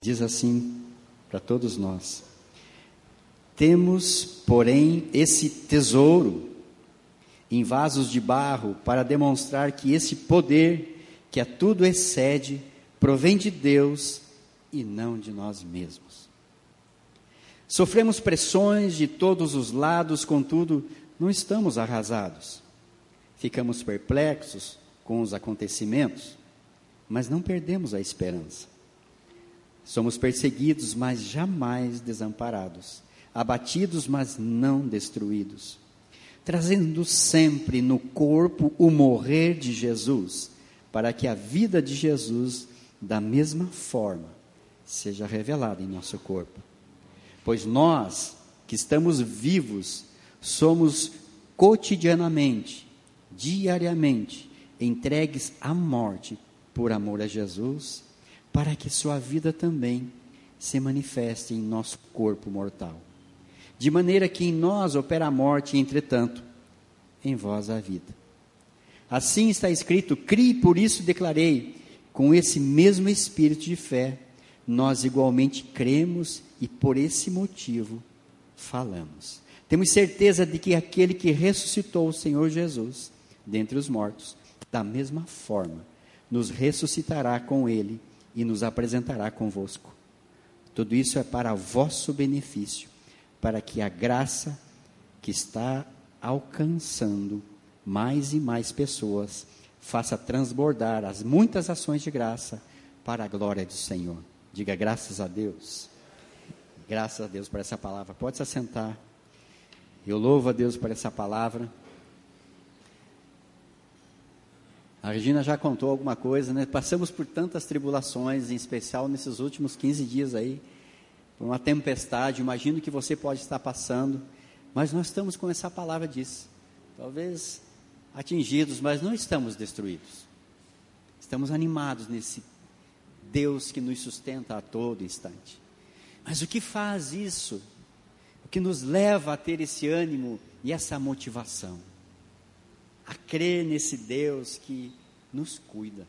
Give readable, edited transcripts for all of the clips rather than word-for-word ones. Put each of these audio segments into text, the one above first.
Diz assim para todos nós: temos, porém, esse tesouro em vasos de barro para demonstrar que esse poder, que a tudo excede, provém de Deus e não de nós mesmos. Sofremos pressões de todos os lados, contudo, não estamos arrasados. Ficamos perplexos com os acontecimentos, mas não perdemos a esperança. Somos perseguidos, mas jamais desamparados. Abatidos, mas não destruídos. Trazendo sempre no corpo o morrer de Jesus, para que a vida de Jesus, da mesma forma, seja revelada em nosso corpo. Pois nós, que estamos vivos, somos cotidianamente, diariamente, entregues à morte por amor a Jesus, para que sua vida também se manifeste em nosso corpo mortal. De maneira que em nós opera a morte, entretanto, em vós a vida. Assim está escrito: criei, por isso declarei, com esse mesmo espírito de fé, nós igualmente cremos e por esse motivo falamos. Temos certeza de que aquele que ressuscitou o Senhor Jesus dentre os mortos, da mesma forma, nos ressuscitará com ele e nos apresentará convosco. Tudo isso é para vosso benefício, para que a graça que está alcançando mais e mais pessoas faça transbordar as muitas ações de graça para a glória do Senhor. Diga graças a Deus. Graças a Deus por essa palavra. Pode se assentar. Eu louvo a Deus por essa palavra. A Regina já contou alguma coisa, né? Passamos por tantas tribulações, em especial nesses últimos 15 dias aí, por uma tempestade. Imagino que você pode estar passando, mas nós estamos com essa palavra disso. Talvez atingidos, mas não estamos destruídos. Estamos animados nesse Deus que nos sustenta a todo instante. Mas o que faz isso? O que nos leva a ter esse ânimo e essa motivação? A crer nesse Deus que nos cuida.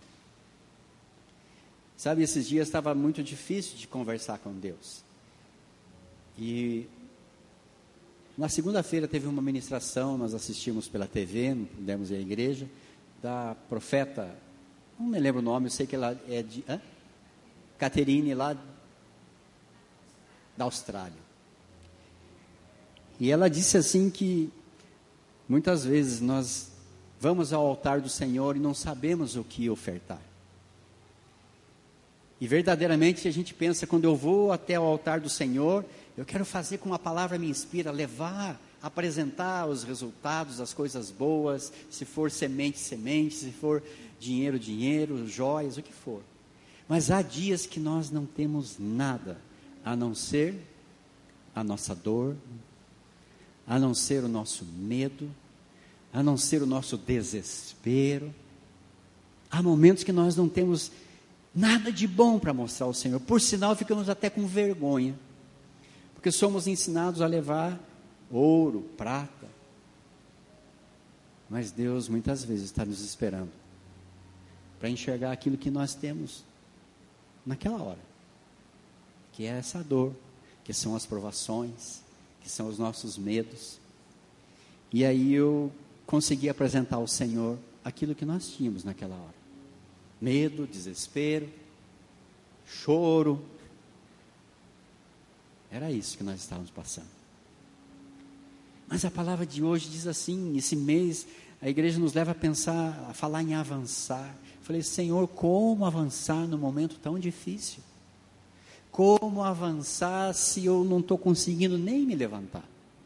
Sabe, esses dias estava muito difícil de conversar com Deus. E na segunda-feira teve uma ministração, nós assistimos pela TV, não pudemos ir à igreja, da profeta, não me lembro o nome, eu sei que ela é de Catherine, lá da Austrália. E ela disse assim que muitas vezes nós vamos ao altar do Senhor e não sabemos o que ofertar. E verdadeiramente a gente pensa, quando eu vou até o altar do Senhor, eu quero fazer como a palavra me inspira, levar, apresentar os resultados, as coisas boas, se for semente, semente, se for dinheiro, dinheiro, joias, o que for. Mas há dias que nós não temos nada, a não ser a nossa dor, a não ser o nosso medo, a não ser o nosso desespero. Há momentos que nós não temos nada de bom para mostrar ao Senhor. Por sinal, ficamos até com vergonha, porque somos ensinados a levar ouro, prata. Mas Deus muitas vezes está nos esperando para enxergar aquilo que nós temos naquela hora, que é essa dor, que são as provações, que são os nossos medos. E aí eu consegui apresentar ao Senhor aquilo que nós tínhamos naquela hora: medo, desespero, choro. Era isso que nós estávamos passando. Mas a palavra de hoje diz assim: esse mês a igreja nos leva a pensar, a falar em avançar. Eu falei: Senhor, como avançar num momento tão difícil? Como avançar se eu não estou conseguindo nem me levantar?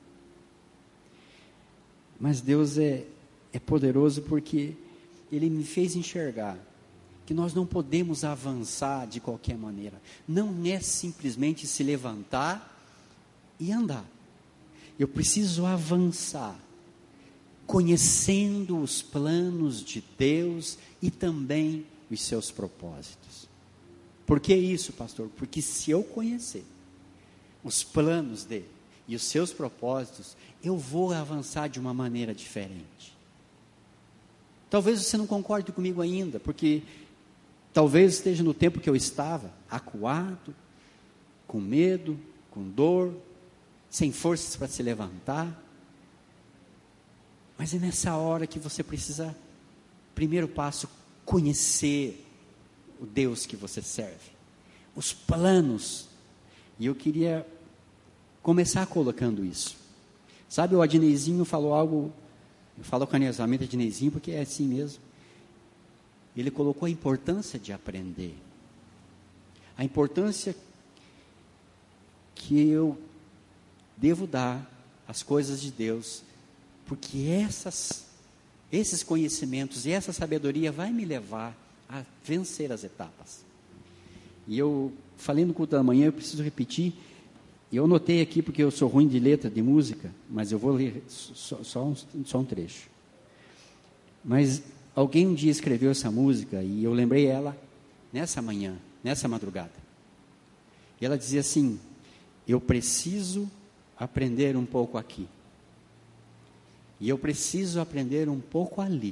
Mas Deus é poderoso, porque Ele me fez enxergar que nós não podemos avançar de qualquer maneira. Não é simplesmente se levantar e andar. Eu preciso avançar, conhecendo os planos de Deus e também os seus propósitos. Por que isso, pastor? Porque se eu conhecer os planos dele e os seus propósitos, eu vou avançar de uma maneira diferente. Talvez você não concorde comigo ainda, porque talvez esteja no tempo que eu estava, acuado, com medo, com dor, sem forças para se levantar. Mas é nessa hora que você precisa, primeiro passo, conhecer o Deus que você serve, os planos. E eu queria começar colocando isso. Sabe, o Adneizinho falou algo, eu falo carinhosamente Adneizinho porque é assim mesmo. Ele colocou a importância de aprender. A importância que eu devo dar às coisas de Deus, porque esses conhecimentos e essa sabedoria vai me levar a vencer as etapas. E eu falei no culto da manhã, eu preciso repetir, eu anotei aqui porque eu sou ruim de letra, de música, mas eu vou ler só um trecho. Mas alguém um dia escreveu essa música e eu lembrei ela nessa manhã, nessa madrugada. E ela dizia assim: eu preciso aprender um pouco aqui. E eu preciso aprender um pouco ali.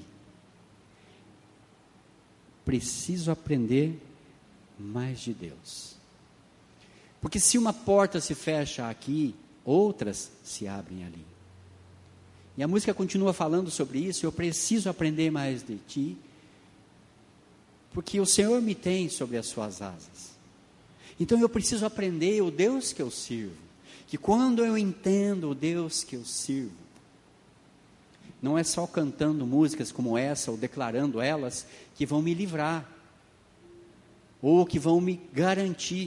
Preciso aprender mais de Deus. Porque se uma porta se fecha aqui, outras se abrem ali. E a música continua falando sobre isso. Eu preciso aprender mais de Ti, porque o Senhor me tem sobre as suas asas. Então eu preciso aprender o Deus que eu sirvo. Que quando eu entendo o Deus que eu sirvo, não é só cantando músicas como essa, ou declarando elas, que vão me livrar, ou que vão me garantir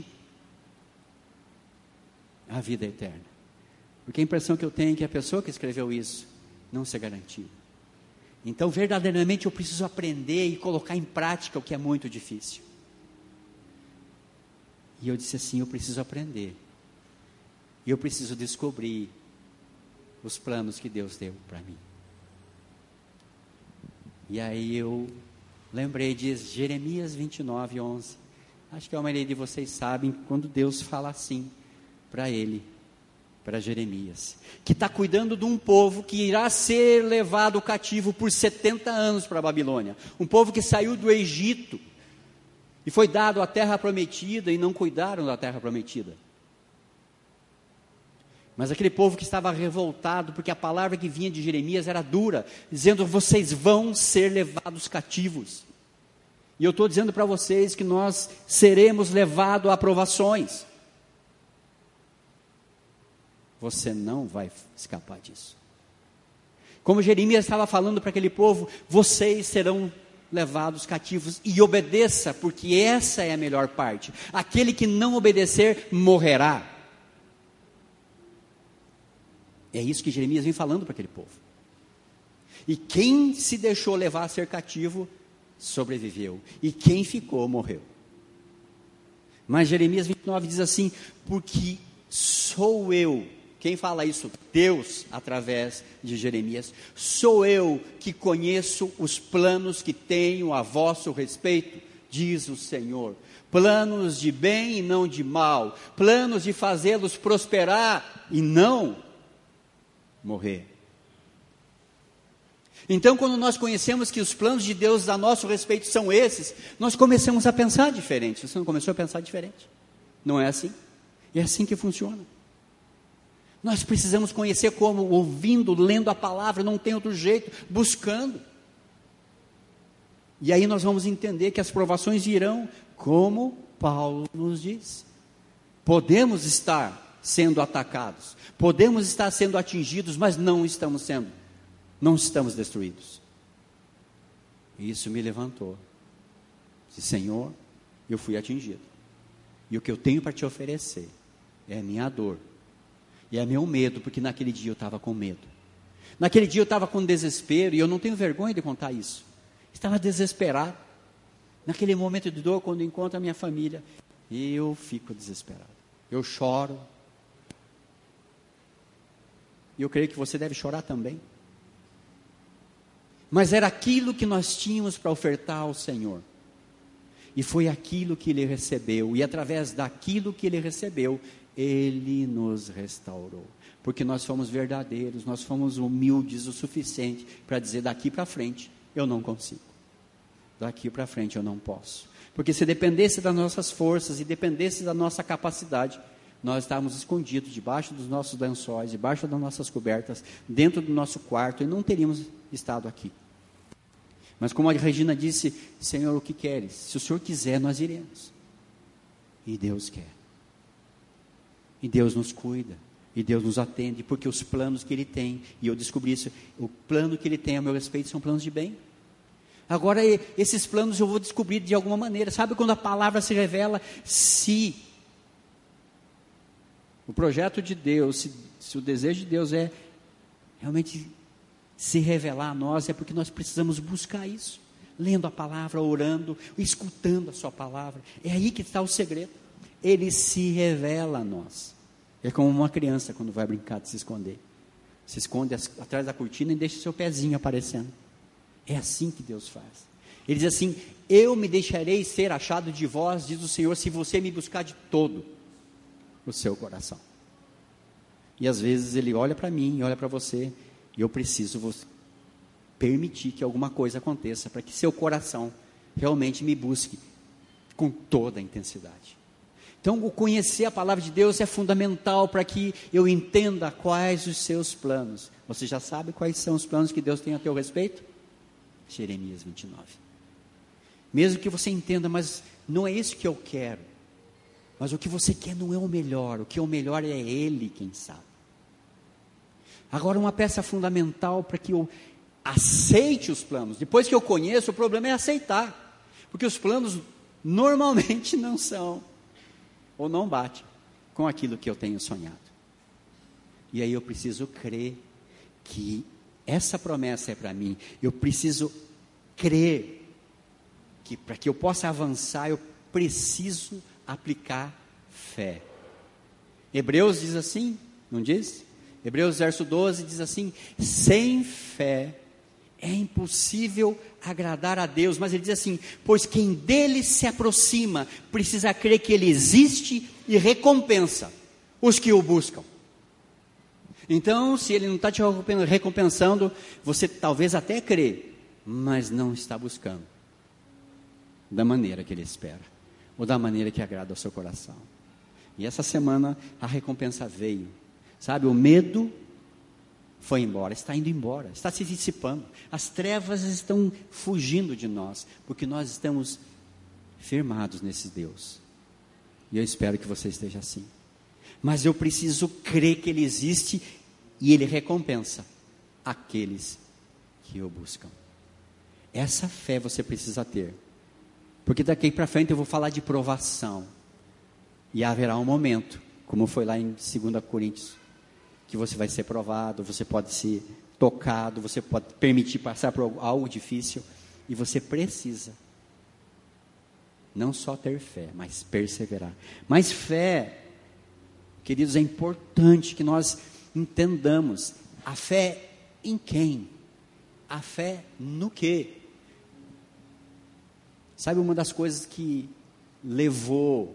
a vida eterna. Porque a impressão que eu tenho é que a pessoa que escreveu isso não se garantiu. Então, verdadeiramente, eu preciso aprender e colocar em prática o que é muito difícil. E eu disse assim: eu preciso aprender. E eu preciso descobrir os planos que Deus deu para mim. E aí eu lembrei de Jeremias 29, 11. Acho que a maioria de vocês sabem quando Deus fala assim para ele, para Jeremias, que está cuidando de um povo que irá ser levado cativo por 70 anos para a Babilônia. Um povo que saiu do Egito e foi dado a terra prometida e não cuidaram da terra prometida. Mas aquele povo que estava revoltado, porque a palavra que vinha de Jeremias era dura, dizendo: vocês vão ser levados cativos. E eu estou dizendo para vocês que nós seremos levados a provações. Você não vai escapar disso. Como Jeremias estava falando para aquele povo: vocês serão levados cativos, e obedeça, porque essa é a melhor parte. Aquele que não obedecer, morrerá. É isso que Jeremias vem falando para aquele povo. E quem se deixou levar a ser cativo, sobreviveu. E quem ficou, morreu. Mas Jeremias 29 diz assim: porque sou eu. Quem fala isso? Deus, através de Jeremias. Sou eu que conheço os planos que tenho a vosso respeito, diz o Senhor. Planos de bem e não de mal. Planos de fazê-los prosperar e não morrer. Então, quando nós conhecemos que os planos de Deus a nosso respeito são esses, nós começamos a pensar diferente. Você não começou a pensar diferente? Não é assim? É assim que funciona. Nós precisamos conhecer como? Ouvindo, lendo a palavra, não tem outro jeito, buscando. E aí nós vamos entender que as provações virão, como Paulo nos diz. Podemos estar sendo atacados, podemos estar sendo atingidos, mas não estamos destruídos. E isso me levantou. Disse: Senhor, eu fui atingido, e o que eu tenho para te oferecer é a minha dor, e é meu medo, porque naquele dia eu estava com medo, naquele dia eu estava com desespero, e eu não tenho vergonha de contar isso, estava desesperado, naquele momento de dor, quando encontro a minha família, eu fico desesperado, eu choro, e eu creio que você deve chorar também, mas era aquilo que nós tínhamos para ofertar ao Senhor, e foi aquilo que Ele recebeu, e através daquilo que Ele recebeu, Ele nos restaurou, porque nós fomos verdadeiros, nós fomos humildes o suficiente para dizer: daqui para frente eu não consigo, daqui para frente eu não posso, porque se dependesse das nossas forças e dependesse da nossa capacidade, nós estávamos escondidos debaixo dos nossos lençóis, debaixo das nossas cobertas, dentro do nosso quarto, e não teríamos estado aqui. Mas como a Regina disse, Senhor, o que queres? Se o Senhor quiser, nós iremos. E Deus quer. E Deus nos cuida. E Deus nos atende, porque os planos que Ele tem, e eu descobri isso, o plano que Ele tem a meu respeito são planos de bem. Agora, esses planos eu vou descobrir de alguma maneira. Sabe quando a palavra se revela? Se o projeto de Deus, se o desejo de Deus é realmente se revelar a nós, é porque nós precisamos buscar isso. Lendo a palavra, orando, escutando a sua palavra. É aí que está o segredo. Ele se revela a nós. É como uma criança quando vai brincar de se esconder. Se esconde atrás da cortina e deixa seu pezinho aparecendo. É assim que Deus faz. Ele diz assim: eu me deixarei ser achado de vós, diz o Senhor, se você me buscar de todo o seu coração. E às vezes Ele olha para mim, olha para você, e eu preciso permitir que alguma coisa aconteça, para que seu coração realmente me busque com toda a intensidade. Então, o conhecer a palavra de Deus é fundamental para que eu entenda quais os seus planos. Você já sabe quais são os planos que Deus tem a teu respeito? Jeremias 29. Mesmo que você entenda, mas não é isso que eu quero. Mas o que você quer não é o melhor. O que é o melhor é Ele quem sabe. Agora, uma peça fundamental para que eu aceite os planos. Depois que eu conheço, o problema é aceitar. Porque os planos normalmente não são, ou não bate com aquilo que eu tenho sonhado. E aí eu preciso crer que essa promessa é para mim. Eu preciso crer que para que eu possa avançar, eu preciso aplicar fé. Hebreus diz assim, não diz? Hebreus verso 12 diz assim: sem fé é impossível agradar a Deus, mas ele diz assim: pois quem dele se aproxima, precisa crer que ele existe e recompensa os que o buscam. Então, se ele não está te recompensando, você talvez até crê, mas não está buscando da maneira que ele espera, ou da maneira que agrada ao seu coração. E essa semana a recompensa veio, sabe, o medo foi embora, está indo embora, está se dissipando, as trevas estão fugindo de nós, porque nós estamos firmados nesse Deus, e eu espero que você esteja assim. Mas eu preciso crer que Ele existe, e Ele recompensa aqueles que o buscam. Essa fé você precisa ter, porque daqui para frente eu vou falar de provação, e haverá um momento, como foi lá em 2 Coríntios, que você vai ser provado, você pode ser tocado, você pode permitir passar por algo difícil, e você precisa não só ter fé, mas perseverar. Mas fé, queridos, é importante que nós entendamos, a fé em quem? A fé no quê? Sabe, uma das coisas que levou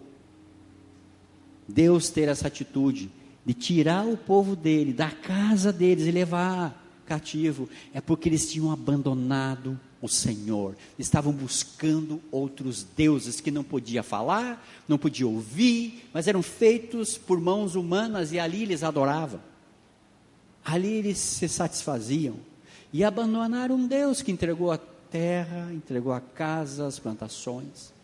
Deus ter essa atitude de tirar o povo dele, da casa deles e levar cativo, é porque eles tinham abandonado o Senhor, estavam buscando outros deuses que não podia falar, não podia ouvir, mas eram feitos por mãos humanas, e ali eles adoravam, ali eles se satisfaziam, e abandonaram um Deus que entregou a terra, entregou a casa, as plantações.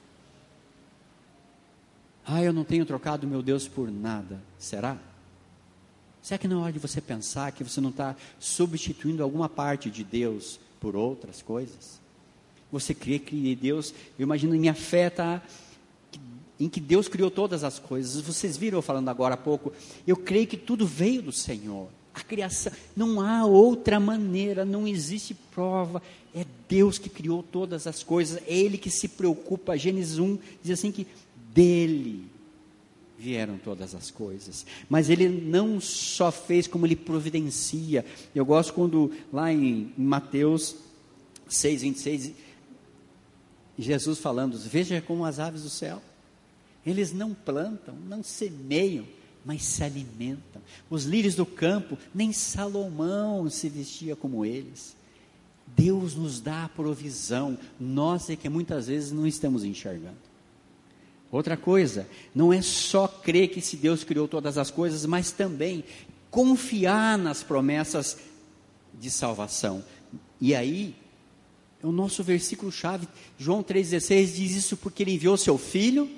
Eu não tenho trocado meu Deus por nada. Será? Será que não é hora de você pensar que você não está substituindo alguma parte de Deus por outras coisas? Você crê que Deus, eu imagino, minha fé está em que Deus criou todas as coisas. Vocês viram eu falando agora há pouco, eu creio que tudo veio do Senhor. A criação, não há outra maneira, não existe prova, é Deus que criou todas as coisas, é Ele que se preocupa. Gênesis 1 diz assim que dele vieram todas as coisas, mas Ele não só fez, como Ele providencia. Eu gosto quando lá em Mateus 6:26, Jesus falando, veja como as aves do céu, eles não plantam, não semeiam, mas se alimentam. Os lírios do campo, nem Salomão se vestia como eles. Deus nos dá a provisão, nós é que muitas vezes não estamos enxergando. Outra coisa, não é só crer que esse Deus criou todas as coisas, mas também confiar nas promessas de salvação. E aí, o nosso versículo-chave, João 3,16, diz isso porque ele enviou seu Filho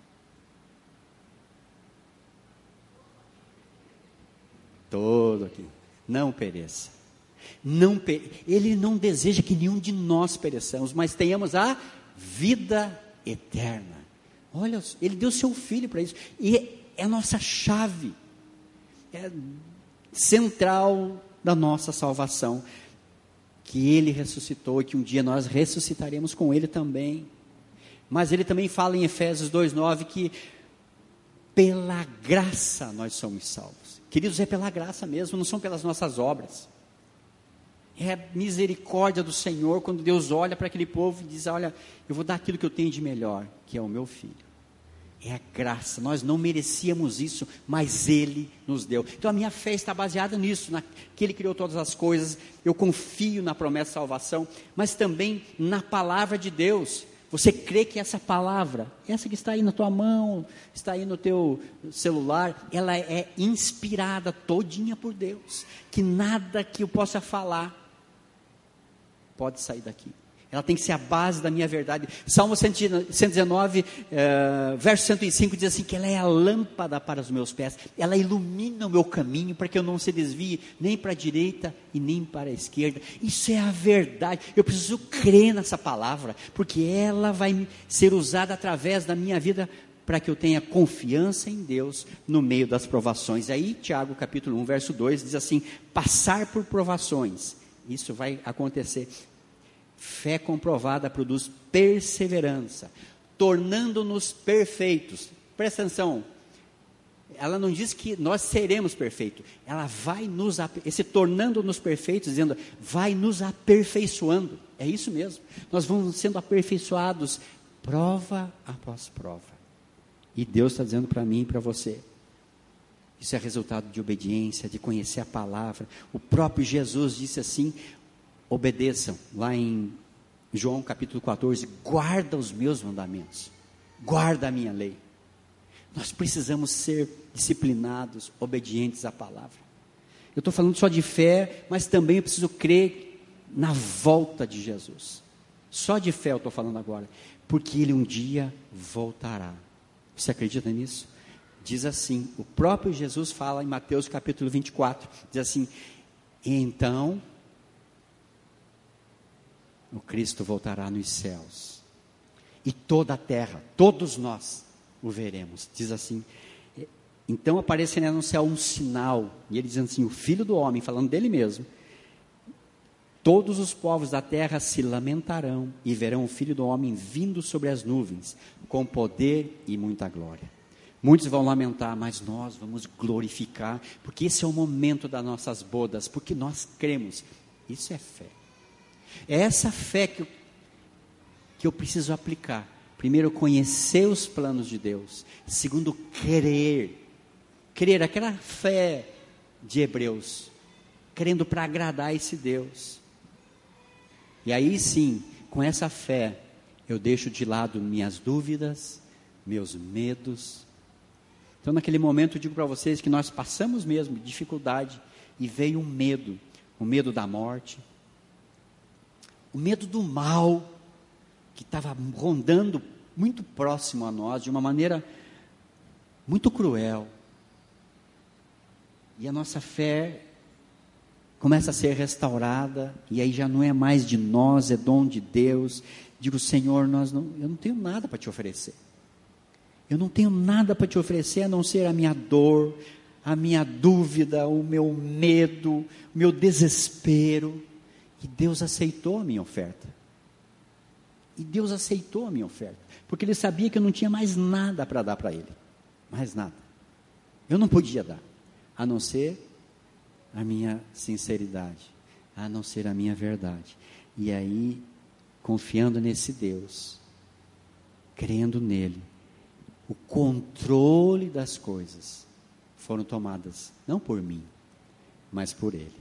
todo aqui, não pereça. Ele não deseja que nenhum de nós pereçamos, mas tenhamos a vida eterna. Olha, ele deu seu Filho para isso, e é a nossa chave, é central da nossa salvação, que ele ressuscitou e que um dia nós ressuscitaremos com ele também. Mas ele também fala em Efésios 2,9 que pela graça nós somos salvos. Queridos, é pela graça mesmo, não são pelas nossas obras. É a misericórdia do Senhor quando Deus olha para aquele povo e diz: olha, eu vou dar aquilo que eu tenho de melhor, que é o meu Filho. É a graça, nós não merecíamos isso, mas Ele nos deu. Então a minha fé está baseada nisso, que Ele criou todas as coisas. Eu confio na promessa de salvação, mas também na palavra de Deus. Você crê que essa palavra, essa que está aí na tua mão, está aí no teu celular, ela é inspirada todinha por Deus, que nada que eu possa falar pode sair daqui. Ela tem que ser a base da minha verdade. Salmo 119, verso 105 diz assim, que ela é a lâmpada para os meus pés, ela ilumina o meu caminho, para que eu não se desvie nem para a direita e nem para a esquerda. Isso é a verdade. Eu preciso crer nessa palavra, porque ela vai ser usada através da minha vida, para que eu tenha confiança em Deus no meio das provações. Aí Tiago capítulo 1, verso 2 diz assim, passar por provações, isso vai acontecer. Fé comprovada produz perseverança, tornando-nos perfeitos. Presta atenção, ela não diz que nós seremos perfeitos, ela vai esse tornando-nos perfeitos, dizendo, vai nos aperfeiçoando, é isso mesmo, nós vamos sendo aperfeiçoados, prova após prova, e Deus está dizendo para mim e para você, isso é resultado de obediência, de conhecer a palavra. O próprio Jesus disse assim, obedeçam, lá em João capítulo 14, guarda os meus mandamentos, guarda a minha lei. Nós precisamos ser disciplinados, obedientes à palavra. Eu estou falando só de fé, mas também eu preciso crer na volta de Jesus. Só de fé eu estou falando agora, porque Ele um dia voltará. Você acredita nisso? Diz assim, o próprio Jesus fala em Mateus capítulo 24, diz assim, então o Cristo voltará nos céus, e toda a terra, todos nós o veremos. Diz assim, então aparecerá no céu um sinal, e ele diz assim, o Filho do Homem, falando dele mesmo, todos os povos da terra se lamentarão, e verão o Filho do Homem vindo sobre as nuvens, com poder e muita glória. Muitos vão lamentar, mas nós vamos glorificar, porque esse é o momento das nossas bodas, porque nós cremos, isso é fé. É essa fé que eu preciso aplicar. Primeiro, conhecer os planos de Deus. Segundo, crer, aquela fé de Hebreus, crendo para agradar esse Deus. E aí sim, com essa fé, eu deixo de lado minhas dúvidas, meus medos. Então naquele momento eu digo para vocês que nós passamos mesmo dificuldade, e veio o medo da morte, o medo do mal, que estava rondando muito próximo a nós, de uma maneira muito cruel. E a nossa fé começa a ser restaurada, e aí já não é mais de nós, é dom de Deus. Digo, Senhor, eu não tenho nada para te oferecer. Eu não tenho nada para te oferecer, a não ser a minha dor, a minha dúvida, o meu medo, o meu desespero. E Deus aceitou a minha oferta. Porque Ele sabia que eu não tinha mais nada para dar para Ele. Mais nada. Eu não podia dar, a não ser a minha sinceridade, a não ser a minha verdade. E aí, confiando nesse Deus, crendo nele, o controle das coisas foram tomadas, não por mim, mas por Ele.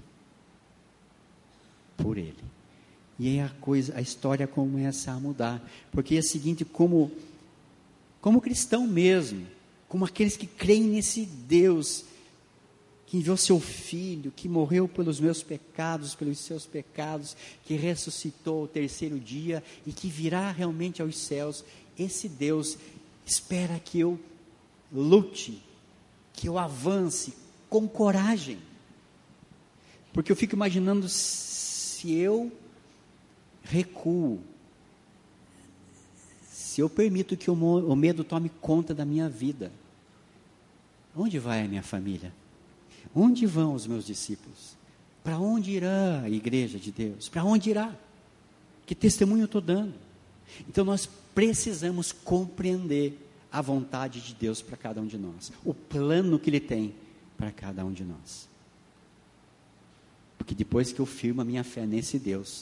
Por Ele. E aí a história começa a mudar, porque é o seguinte, como como cristão mesmo, como aqueles que creem nesse Deus, que enviou seu Filho, que morreu pelos meus pecados, pelos seus pecados, que ressuscitou ao terceiro dia e que virá realmente aos céus. Esse Deus espera que eu lute, que eu avance com coragem, porque eu fico imaginando se eu recuo, se eu permito que o medo tome conta da minha vida, onde vai a minha família? Onde vão os meus discípulos? Para onde irá a igreja de Deus? Para onde irá? Que testemunho eu estou dando? Então nós precisamos compreender a vontade de Deus para cada um de nós, o plano que Ele tem para cada um de nós. Porque depois que eu firmo a minha fé nesse Deus,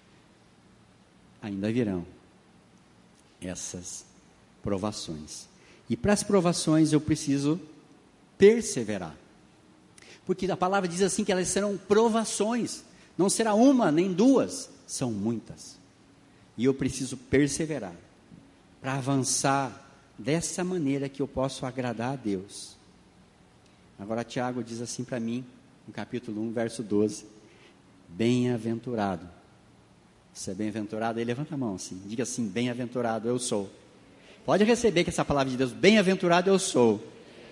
ainda virão essas provações. E para as provações eu preciso perseverar. Porque a palavra diz assim que elas serão provações, não será uma nem duas, são muitas. E eu preciso perseverar para avançar dessa maneira que eu posso agradar a Deus. Agora Tiago diz assim para mim, no capítulo 1, verso 12: bem-aventurado. Você é bem-aventurado? Aí levanta a mão assim, diga assim: bem-aventurado eu sou. Pode receber que essa palavra de Deus: bem-aventurado eu sou.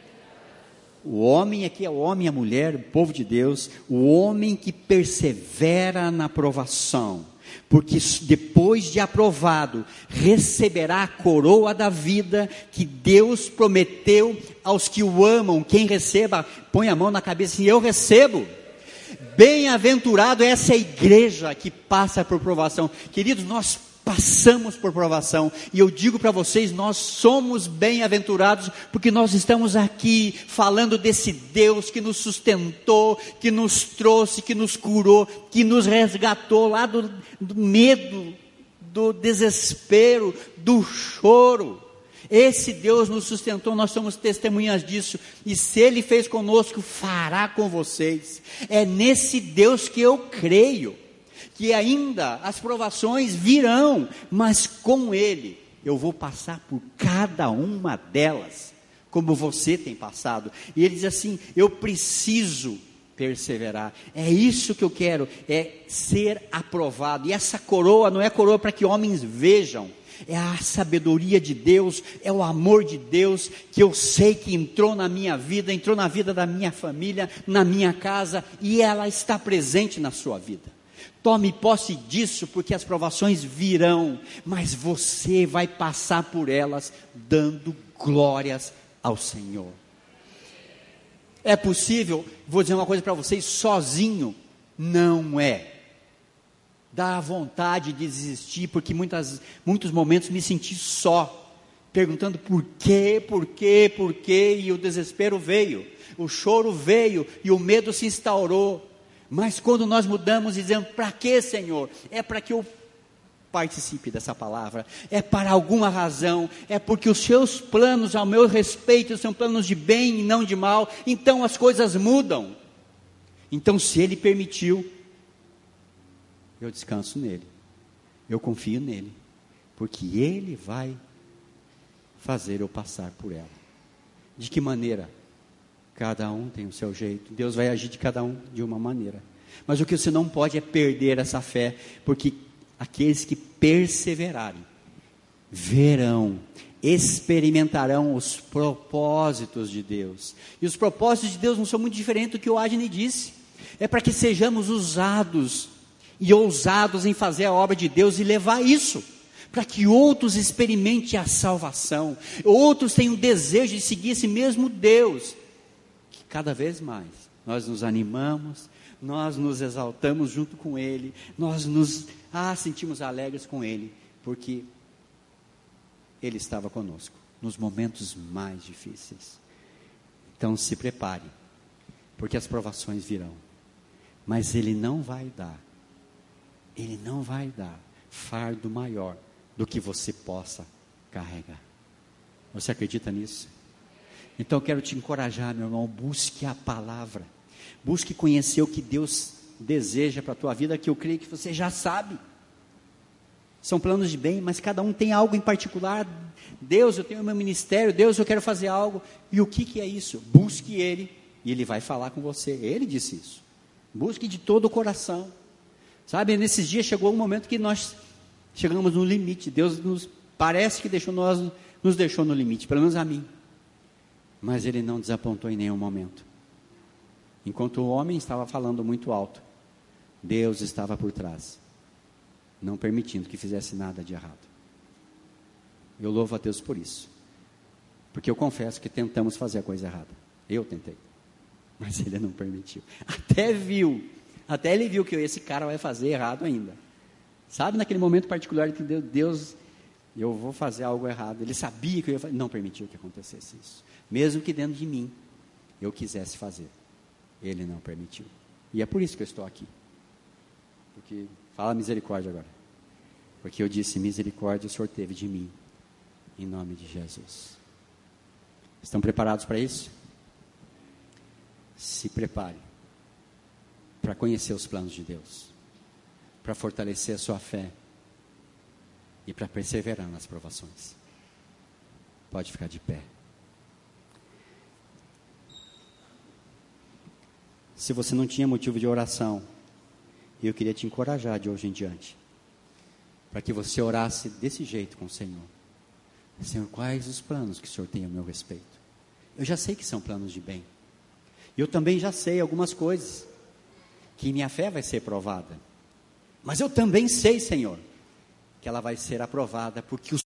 O homem aqui é o homem e a mulher, o povo de Deus, o homem que persevera na provação, porque depois de aprovado, receberá a coroa da vida que Deus prometeu aos que o amam. Quem receba, põe a mão na cabeça e eu recebo. Bem-aventurado essa igreja que passa por provação. Queridos, nós passamos por provação, e eu digo para vocês, nós somos bem-aventurados, porque nós estamos aqui falando desse Deus que nos sustentou, que nos trouxe, que nos curou, que nos resgatou lá do medo, do desespero, do choro. Esse Deus nos sustentou, nós somos testemunhas disso, e se Ele fez conosco, fará com vocês. É nesse Deus que eu creio, que ainda as provações virão, mas com Ele eu vou passar por cada uma delas, como você tem passado. E Ele diz assim: eu preciso perseverar, é isso que eu quero, é ser aprovado. E essa coroa não é coroa para que homens vejam, é a sabedoria de Deus, é o amor de Deus, que eu sei que entrou na minha vida, entrou na vida da minha família, na minha casa, e ela está presente na sua vida. Tome posse disso, porque as provações virão, mas você vai passar por elas dando glórias ao Senhor. É possível, vou dizer uma coisa para vocês, sozinho? Não é. Dá vontade de desistir, porque muitos momentos me senti só, perguntando por quê, e o desespero veio, o choro veio, e o medo se instaurou. Mas quando nós mudamos e dizemos: para quê, Senhor? É para que eu participe dessa palavra, é para alguma razão, é porque os seus planos ao meu respeito são planos de bem e não de mal, então as coisas mudam. Então, se Ele permitiu, eu descanso nele, eu confio nele, porque Ele vai fazer eu passar por ela. De que maneira? Cada um tem o seu jeito, Deus vai agir de cada um de uma maneira, mas o que você não pode é perder essa fé, porque aqueles que perseverarem, verão, experimentarão os propósitos de Deus, e os propósitos de Deus não são muito diferentes do que o Adney disse, é para que sejamos usados, e ousados em fazer a obra de Deus, e levar isso, para que outros experimentem a salvação, outros tenham o desejo de seguir esse mesmo Deus. Cada vez mais, nós nos animamos, nós nos exaltamos junto com Ele, nós nos sentimos alegres com Ele, porque Ele estava conosco, nos momentos mais difíceis. Então se prepare, porque as provações virão, mas Ele não vai dar fardo maior do que você possa carregar. Você acredita nisso? Então eu quero te encorajar, meu irmão, busque a palavra, busque conhecer o que Deus deseja para a tua vida, que eu creio que você já sabe. São planos de bem, mas cada um tem algo em particular. Deus, eu tenho o meu ministério. Deus, eu quero fazer algo. E o que é isso? Busque Ele e Ele vai falar com você. Ele disse isso. Busque de todo o coração. Sabe, nesses dias chegou um momento que nós chegamos no limite. Deus parece que nos deixou no limite, pelo menos a mim. Mas Ele não desapontou em nenhum momento. Enquanto o homem estava falando muito alto, Deus estava por trás, não permitindo que fizesse nada de errado. Eu louvo a Deus por isso, porque eu confesso que tentamos fazer a coisa errada. Eu tentei, mas Ele não permitiu. Até Ele viu que esse cara vai fazer errado ainda. Sabe, naquele momento particular que Deus, eu vou fazer algo errado. Ele sabia que eu ia fazer, não permitiu que acontecesse isso. Mesmo que dentro de mim eu quisesse fazer, Ele não permitiu. E é por isso que eu estou aqui. Porque, fala misericórdia agora. Porque eu disse, misericórdia o Senhor teve de mim, em nome de Jesus. Estão preparados para isso? Se prepare para conhecer os planos de Deus, para fortalecer a sua fé e para perseverar nas provações. Pode ficar de pé. Se você não tinha motivo de oração, eu queria te encorajar de hoje em diante, para que você orasse desse jeito com o Senhor. Senhor, quais os planos que o Senhor tem a meu respeito? Eu já sei que são planos de bem. Eu também já sei algumas coisas, que minha fé vai ser provada. Mas eu também sei, Senhor, que ela vai ser aprovada, porque o